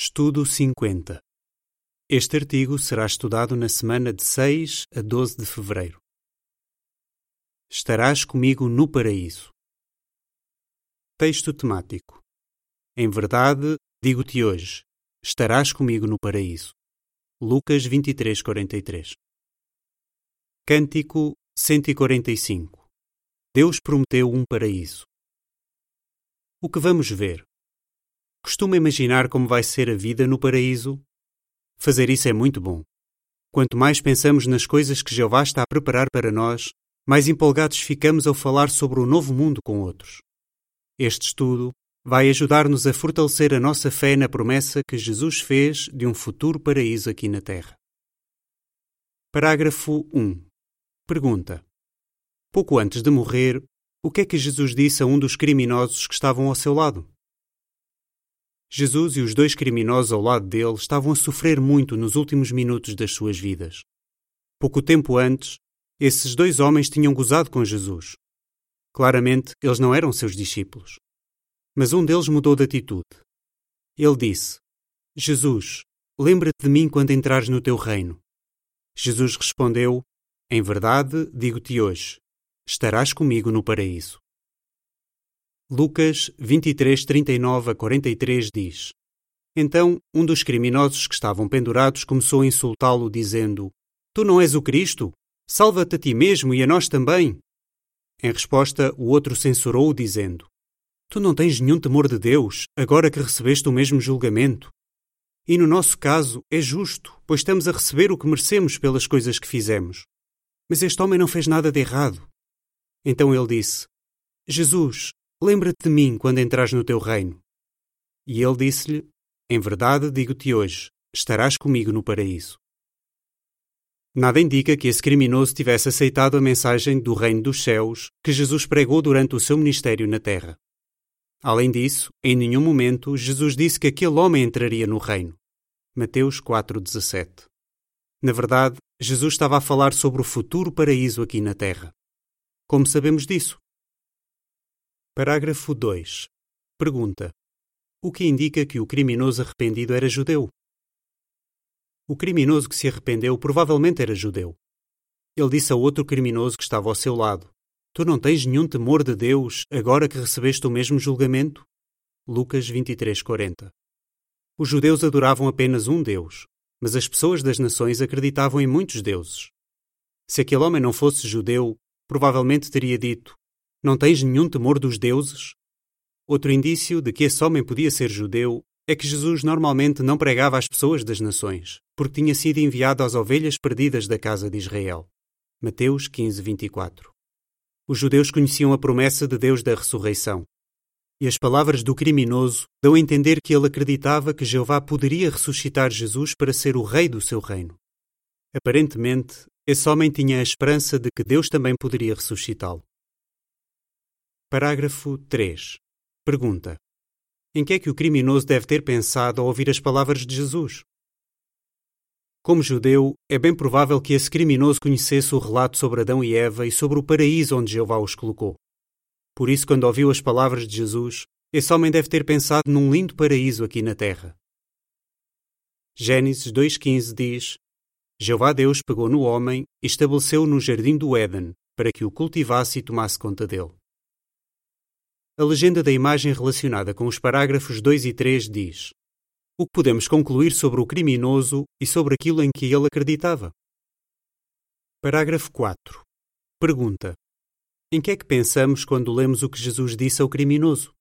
Estudo 50. Este artigo será estudado na semana de 6 a 12 de fevereiro. Estarás comigo no paraíso. Texto temático. Em verdade, digo-te hoje, estarás comigo no paraíso. Lucas 23:43. Cântico 145. Deus prometeu um paraíso. O que vamos ver? Costuma imaginar como vai ser a vida no paraíso? Fazer isso é muito bom. Quanto mais pensamos nas coisas que Jeová está a preparar para nós, mais empolgados ficamos ao falar sobre o novo mundo com outros. Este estudo vai ajudar-nos a fortalecer a nossa fé na promessa que Jesus fez de um futuro paraíso aqui na Terra. Parágrafo 1. Pergunta. Pouco antes de morrer, o que é que Jesus disse a um dos criminosos que estavam ao seu lado? Jesus e os dois criminosos ao lado dele estavam a sofrer muito nos últimos minutos das suas vidas. Pouco tempo antes, esses dois homens tinham gozado com Jesus. Claramente, eles não eram seus discípulos. Mas um deles mudou de atitude. Ele disse: Jesus, lembra-te de mim quando entrares no teu reino. Jesus respondeu: Em verdade, digo-te hoje, estarás comigo no paraíso. Lucas 23:39-43 diz: Então, um dos criminosos que estavam pendurados começou a insultá-lo, dizendo: Tu não és o Cristo? Salva-te a ti mesmo e a nós também. Em resposta, o outro censurou-o, dizendo: Tu não tens nenhum temor de Deus, agora que recebeste o mesmo julgamento. E no nosso caso é justo, pois estamos a receber o que merecemos pelas coisas que fizemos. Mas este homem não fez nada de errado. Então ele disse: Jesus, lembra-te de mim quando entrares no teu reino. E ele disse-lhe: Em verdade, digo-te hoje, estarás comigo no paraíso. Nada indica que esse criminoso tivesse aceitado a mensagem do reino dos céus que Jesus pregou durante o seu ministério na terra. Além disso, em nenhum momento Jesus disse que aquele homem entraria no reino. Mateus 4:17. Na verdade, Jesus estava a falar sobre o futuro paraíso aqui na terra. Como sabemos disso? Parágrafo 2. Pergunta. O que indica que o criminoso arrependido era judeu? O criminoso que se arrependeu provavelmente era judeu. Ele disse a outro criminoso que estava ao seu lado: Tu não tens nenhum temor de Deus agora que recebeste o mesmo julgamento? Lucas 23:40. Os judeus adoravam apenas um Deus, mas as pessoas das nações acreditavam em muitos deuses. Se aquele homem não fosse judeu, provavelmente teria dito: Não tens nenhum temor dos deuses? Outro indício de que esse homem podia ser judeu é que Jesus normalmente não pregava às pessoas das nações, porque tinha sido enviado às ovelhas perdidas da casa de Israel. Mateus 15:24. Os judeus conheciam a promessa de Deus da ressurreição. E as palavras do criminoso dão a entender que ele acreditava que Jeová poderia ressuscitar Jesus para ser o rei do seu reino. Aparentemente, esse homem tinha a esperança de que Deus também poderia ressuscitá-lo. Parágrafo 3. Pergunta. Em que é que o criminoso deve ter pensado ao ouvir as palavras de Jesus? Como judeu, é bem provável que esse criminoso conhecesse o relato sobre Adão e Eva e sobre o paraíso onde Jeová os colocou. Por isso, quando ouviu as palavras de Jesus, esse homem deve ter pensado num lindo paraíso aqui na terra. Gênesis 2:15 diz: Jeová Deus pegou no homem e estabeleceu-o no jardim do Éden, para que o cultivasse e tomasse conta dele. A legenda da imagem relacionada com os parágrafos 2 e 3 diz: O que podemos concluir sobre o criminoso e sobre aquilo em que ele acreditava? Parágrafo 4. Pergunta. Em que é que pensamos quando lemos o que Jesus disse ao criminoso?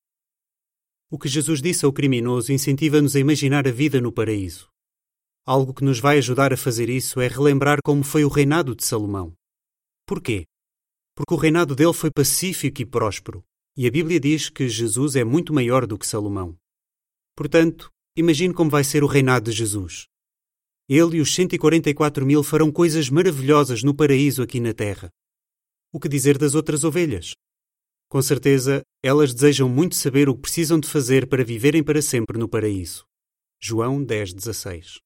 O que Jesus disse ao criminoso incentiva-nos a imaginar a vida no paraíso. Algo que nos vai ajudar a fazer isso é relembrar como foi o reinado de Salomão. Porquê? Porque o reinado dele foi pacífico e próspero, e a Bíblia diz que Jesus é muito maior do que Salomão. Portanto, imagine como vai ser o reinado de Jesus. Ele e os 144.000 farão coisas maravilhosas no paraíso aqui na terra. O que dizer das outras ovelhas? Com certeza, elas desejam muito saber o que precisam de fazer para viverem para sempre no paraíso. João 10:16.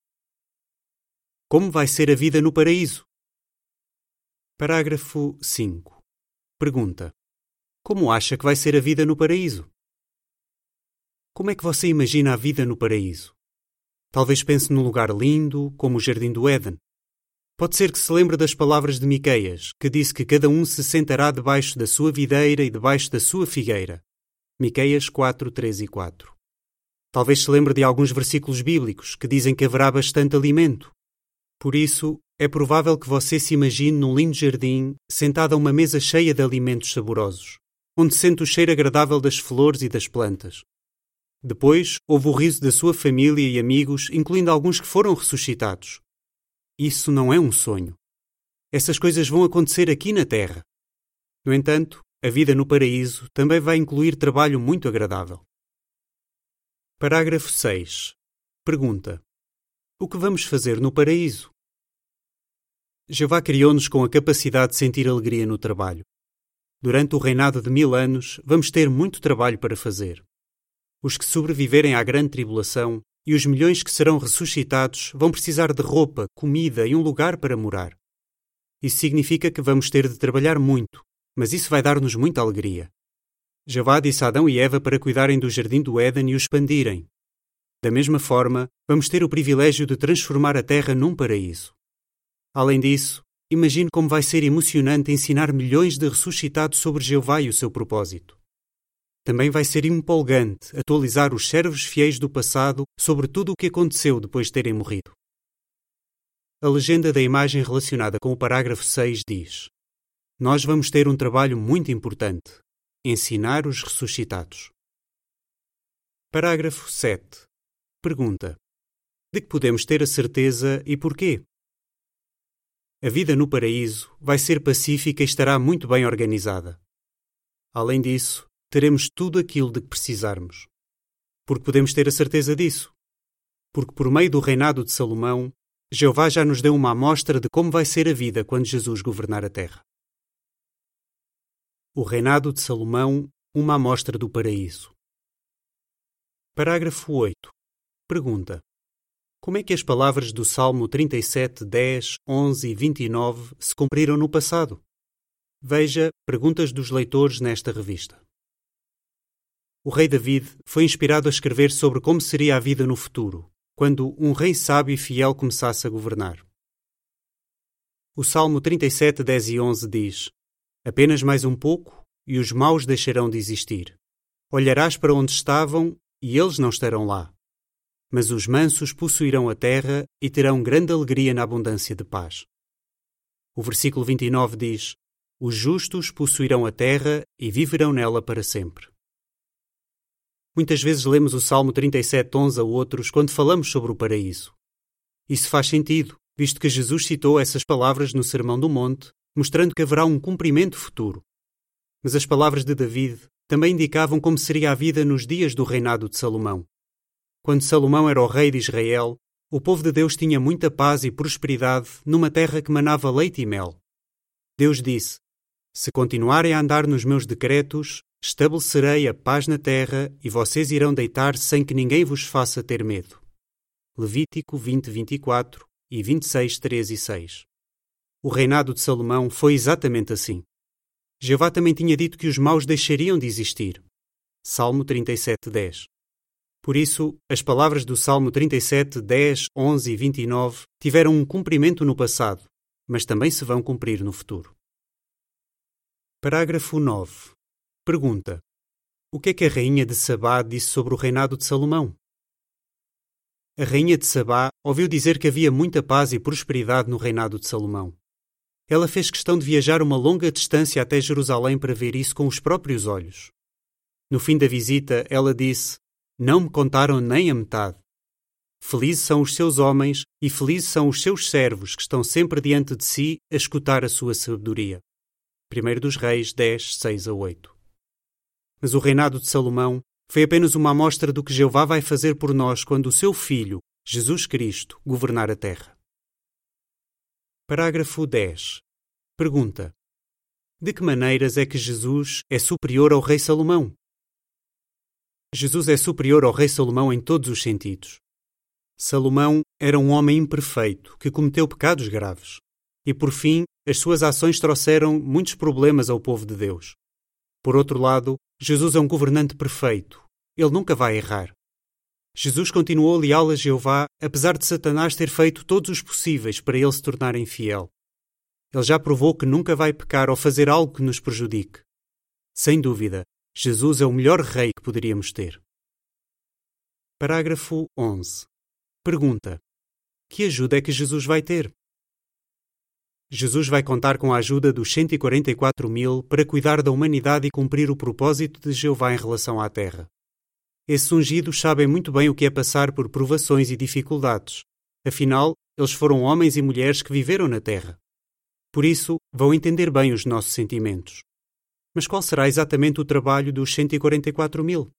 Como vai ser a vida no paraíso? Parágrafo 5. Pergunta. Como acha que vai ser a vida no paraíso? Como é que você imagina a vida no paraíso? Talvez pense num lugar lindo, como o Jardim do Éden. Pode ser que se lembre das palavras de Miqueias, que disse que cada um se sentará debaixo da sua videira e debaixo da sua figueira. Miqueias 4, 3 e 4. Talvez se lembre de alguns versículos bíblicos que dizem que haverá bastante alimento. Por isso, é provável que você se imagine num lindo jardim, sentado a uma mesa cheia de alimentos saborosos, onde sente o cheiro agradável das flores e das plantas. Depois, ouve o riso da sua família e amigos, incluindo alguns que foram ressuscitados. Isso não é um sonho. Essas coisas vão acontecer aqui na Terra. No entanto, a vida no paraíso também vai incluir trabalho muito agradável. Parágrafo 6. Pergunta: o que vamos fazer no paraíso? Jeová criou-nos com a capacidade de sentir alegria no trabalho. Durante o reinado de 1000 anos, vamos ter muito trabalho para fazer. Os que sobreviverem à grande tribulação e os milhões que serão ressuscitados vão precisar de roupa, comida e um lugar para morar. Isso significa que vamos ter de trabalhar muito, mas isso vai dar-nos muita alegria. Jeová disse a Adão e Eva para cuidarem do Jardim do Éden e o expandirem. Da mesma forma, vamos ter o privilégio de transformar a Terra num paraíso. Além disso, imagine como vai ser emocionante ensinar milhões de ressuscitados sobre Jeová e o seu propósito. Também vai ser empolgante atualizar os servos fiéis do passado sobre tudo o que aconteceu depois de terem morrido. A legenda da imagem relacionada com o parágrafo 6 diz: nós vamos ter um trabalho muito importante: ensinar os ressuscitados. Parágrafo 7. Pergunta: de que podemos ter a certeza e porquê? A vida no paraíso vai ser pacífica e estará muito bem organizada. Além disso, teremos tudo aquilo de que precisarmos. Por que podemos ter a certeza disso? Porque por meio do reinado de Salomão, Jeová já nos deu uma amostra de como vai ser a vida quando Jesus governar a terra. O reinado de Salomão, uma amostra do paraíso. Parágrafo 8. Pergunta: como é que as palavras do Salmo 37, 10, 11 e 29 se cumpriram no passado? Veja Perguntas dos Leitores nesta revista. O rei David foi inspirado a escrever sobre como seria a vida no futuro, quando um rei sábio e fiel começasse a governar. O Salmo 37, 10 e 11 diz: apenas mais um pouco e os maus deixarão de existir. Olharás para onde estavam e eles não estarão lá. Mas os mansos possuirão a terra e terão grande alegria na abundância de paz. O versículo 29 diz: os justos possuirão a terra e viverão nela para sempre. Muitas vezes lemos o Salmo 37, 11 a outros quando falamos sobre o paraíso. Isso faz sentido, visto que Jesus citou essas palavras no Sermão do Monte, mostrando que haverá um cumprimento futuro. Mas as palavras de David também indicavam como seria a vida nos dias do reinado de Salomão. Quando Salomão era o rei de Israel, o povo de Deus tinha muita paz e prosperidade numa terra que manava leite e mel. Deus disse: se continuarem a andar nos meus decretos, estabelecerei a paz na terra e vocês irão deitar sem que ninguém vos faça ter medo. Levítico 20, 24 e 26, 3 e 6. O reinado de Salomão foi exatamente assim. Jeová também tinha dito que os maus deixariam de existir. Salmo 37, 10. Por isso, as palavras do Salmo 37, 10, 11 e 29 tiveram um cumprimento no passado, mas também se vão cumprir no futuro. Parágrafo 9. Pergunta: o que é que a rainha de Sabá disse sobre o reinado de Salomão? A rainha de Sabá ouviu dizer que havia muita paz e prosperidade no reinado de Salomão. Ela fez questão de viajar uma longa distância até Jerusalém para ver isso com os próprios olhos. No fim da visita, ela disse: não me contaram nem a metade. Felizes são os seus homens e felizes são os seus servos que estão sempre diante de si a escutar a sua sabedoria. 1 dos Reis 10, 6 a 8. Mas o reinado de Salomão foi apenas uma amostra do que Jeová vai fazer por nós quando o seu Filho, Jesus Cristo, governar a terra. Parágrafo 10. Pergunta: de que maneiras é que Jesus é superior ao rei Salomão? Jesus é superior ao rei Salomão em todos os sentidos. Salomão era um homem imperfeito que cometeu pecados graves. E, por fim, as suas ações trouxeram muitos problemas ao povo de Deus. Por outro lado, Jesus é um governante perfeito, ele nunca vai errar. Jesus continuou leal a Jeová, apesar de Satanás ter feito todos os possíveis para ele se tornar infiel. Ele já provou que nunca vai pecar ou fazer algo que nos prejudique. Sem dúvida, Jesus é o melhor rei que poderíamos ter. Parágrafo 11. Pergunta: que ajuda é que Jesus vai ter? Jesus vai contar com a ajuda dos 144.000 para cuidar da humanidade e cumprir o propósito de Jeová em relação à terra. Esses ungidos sabem muito bem o que é passar por provações e dificuldades. Afinal, eles foram homens e mulheres que viveram na terra. Por isso, vão entender bem os nossos sentimentos. Mas qual será exatamente o trabalho dos 144.000?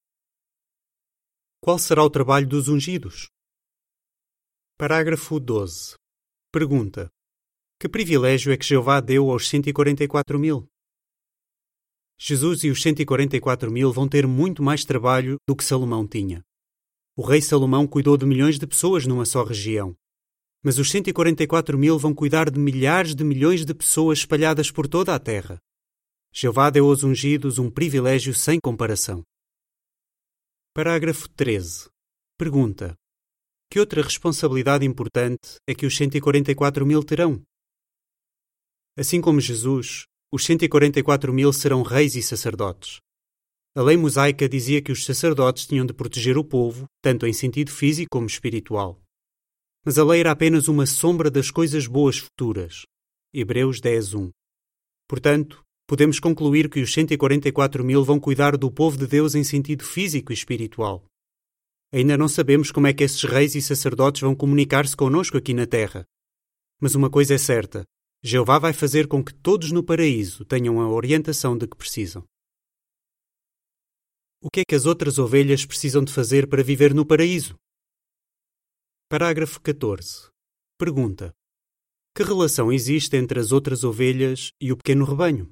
Qual será o trabalho dos ungidos? Parágrafo 12. Pergunta: que privilégio é que Jeová deu aos 144.000? Jesus e os 144.000 vão ter muito mais trabalho do que Salomão tinha. O rei Salomão cuidou de milhões de pessoas numa só região. Mas os 144.000 vão cuidar de milhares de milhões de pessoas espalhadas por toda a terra. Jeová deu aos ungidos um privilégio sem comparação. Parágrafo 13. Pergunta: que outra responsabilidade importante é que os 144.000 terão? Assim como Jesus, os 144.000 serão reis e sacerdotes. A lei mosaica dizia que os sacerdotes tinham de proteger o povo, tanto em sentido físico como espiritual. Mas a lei era apenas uma sombra das coisas boas futuras. Hebreus 10:1. Portanto, podemos concluir que os 144.000 vão cuidar do povo de Deus em sentido físico e espiritual. Ainda não sabemos como é que esses reis e sacerdotes vão comunicar-se connosco aqui na terra. Mas uma coisa é certa: Jeová vai fazer com que todos no paraíso tenham a orientação de que precisam. O que é que as outras ovelhas precisam de fazer para viver no paraíso? Parágrafo 14. Pergunta: que relação existe entre as outras ovelhas e o pequeno rebanho?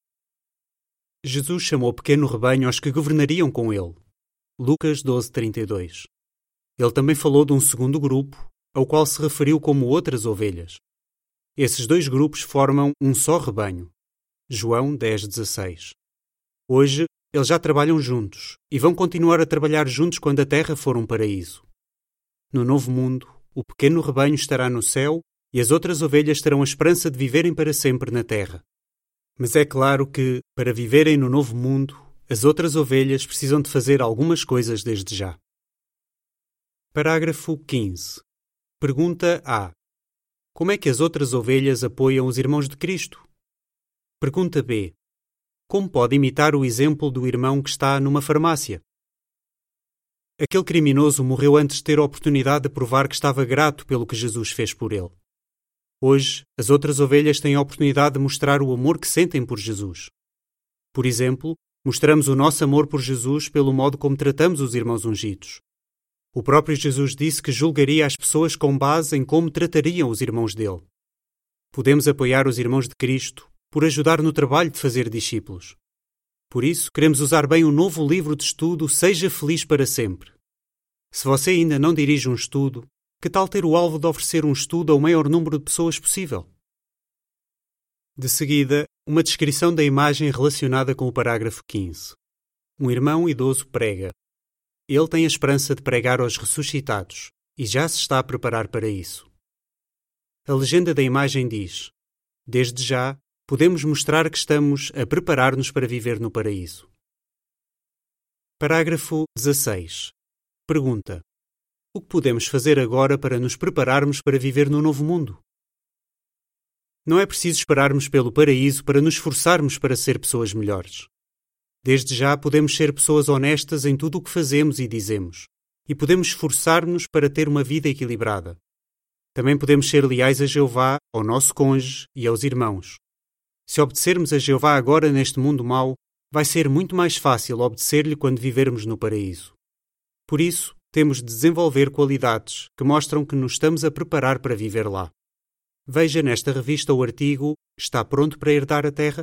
Jesus chamou pequeno rebanho aos que governariam com ele. Lucas 12:32. Ele também falou de um segundo grupo, ao qual se referiu como outras ovelhas. Esses dois grupos formam um só rebanho. João 10:16. Hoje, eles já trabalham juntos e vão continuar a trabalhar juntos quando a terra for um paraíso. No novo mundo, o pequeno rebanho estará no céu e as outras ovelhas terão a esperança de viverem para sempre na terra. Mas é claro que, para viverem no novo mundo, as outras ovelhas precisam de fazer algumas coisas desde já. Parágrafo 15. Pergunta A: como é que as outras ovelhas apoiam os irmãos de Cristo? Pergunta B: como pode imitar o exemplo do irmão que está numa farmácia? Aquele criminoso morreu antes de ter a oportunidade de provar que estava grato pelo que Jesus fez por ele. Hoje, as outras ovelhas têm a oportunidade de mostrar o amor que sentem por Jesus. Por exemplo, mostramos o nosso amor por Jesus pelo modo como tratamos os irmãos ungidos. O próprio Jesus disse que julgaria as pessoas com base em como tratariam os irmãos dele. Podemos apoiar os irmãos de Cristo por ajudar no trabalho de fazer discípulos. Por isso, queremos usar bem o novo livro de estudo Seja Feliz para Sempre. Se você ainda não dirige um estudo, que tal ter o alvo de oferecer um estudo ao maior número de pessoas possível? De seguida, uma descrição da imagem relacionada com o parágrafo 15. Um irmão idoso prega. Ele tem a esperança de pregar aos ressuscitados e já se está a preparar para isso. A legenda da imagem diz: desde já, podemos mostrar que estamos a preparar-nos para viver no paraíso. Parágrafo 16. Pergunta: o que podemos fazer agora para nos prepararmos para viver no novo mundo? Não é preciso esperarmos pelo paraíso para nos esforçarmos para ser pessoas melhores. Desde já podemos ser pessoas honestas em tudo o que fazemos e dizemos, e podemos esforçar-nos para ter uma vida equilibrada. Também podemos ser leais a Jeová, ao nosso cônjuge e aos irmãos. Se obedecermos a Jeová agora neste mundo mau, vai ser muito mais fácil obedecer-lhe quando vivermos no paraíso. Por isso, temos de desenvolver qualidades que mostram que nos estamos a preparar para viver lá. Veja nesta revista o artigo Está pronto para herdar a terra?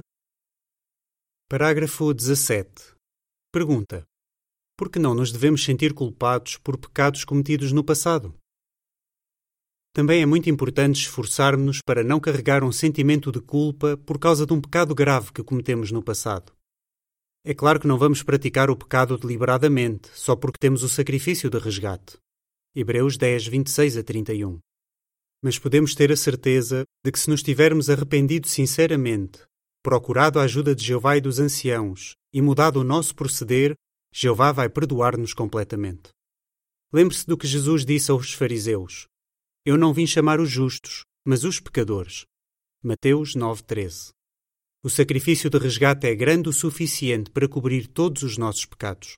Parágrafo 17. Pergunta: por que não nos devemos sentir culpados por pecados cometidos no passado? Também é muito importante esforçarmos-nos para não carregar um sentimento de culpa por causa de um pecado grave que cometemos no passado. É claro que não vamos praticar o pecado deliberadamente, só porque temos o sacrifício de resgate. Hebreus 10, 26 a 31. Mas podemos ter a certeza de que se nos tivermos arrependido sinceramente, procurado a ajuda de Jeová e dos anciãos e mudado o nosso proceder, Jeová vai perdoar-nos completamente. Lembre-se do que Jesus disse aos fariseus: Eu não vim chamar os justos, mas os pecadores. Mateus 9:13. O sacrifício de resgate é grande o suficiente para cobrir todos os nossos pecados.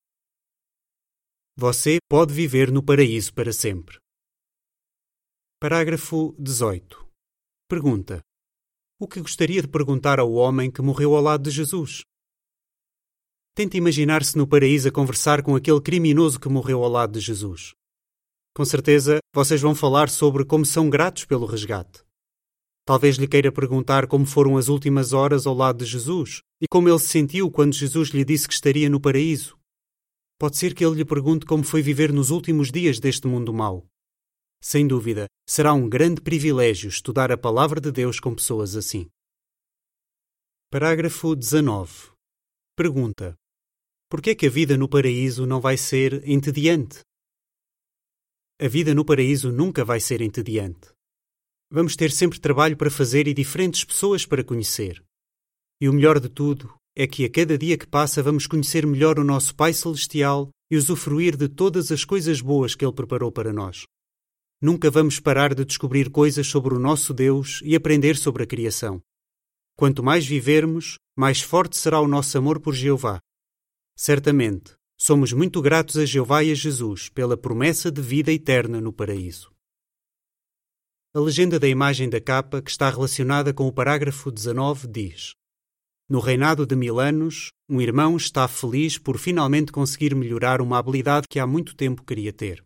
Você pode viver no paraíso para sempre. Parágrafo 18. Pergunta: o que gostaria de perguntar ao homem que morreu ao lado de Jesus? Tente imaginar-se no paraíso a conversar com aquele criminoso que morreu ao lado de Jesus. Com certeza, vocês vão falar sobre como são gratos pelo resgate. Talvez lhe queira perguntar como foram as últimas horas ao lado de Jesus e como ele se sentiu quando Jesus lhe disse que estaria no paraíso. Pode ser que ele lhe pergunte como foi viver nos últimos dias deste mundo mau. Sem dúvida, será um grande privilégio estudar a palavra de Deus com pessoas assim. Parágrafo 19. Pergunta: por que é que a vida no paraíso não vai ser entediante? A vida no paraíso nunca vai ser entediante. Vamos ter sempre trabalho para fazer e diferentes pessoas para conhecer. E o melhor de tudo é que a cada dia que passa vamos conhecer melhor o nosso Pai Celestial e usufruir de todas as coisas boas que Ele preparou para nós. Nunca vamos parar de descobrir coisas sobre o nosso Deus e aprender sobre a criação. Quanto mais vivermos, mais forte será o nosso amor por Jeová. Certamente, somos muito gratos a Jeová e a Jesus pela promessa de vida eterna no paraíso. A legenda da imagem da capa, que está relacionada com o parágrafo 19, diz: no reinado de 1000 anos, um irmão está feliz por finalmente conseguir melhorar uma habilidade que há muito tempo queria ter.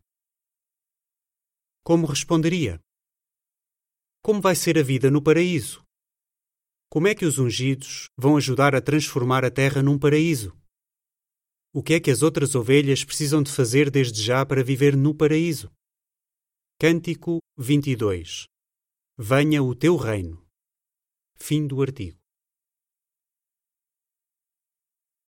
Como responderia? Como vai ser a vida no paraíso? Como é que os ungidos vão ajudar a transformar a terra num paraíso? O que é que as outras ovelhas precisam de fazer desde já para viver no paraíso? Cântico 22. Venha o teu reino. Fim do artigo.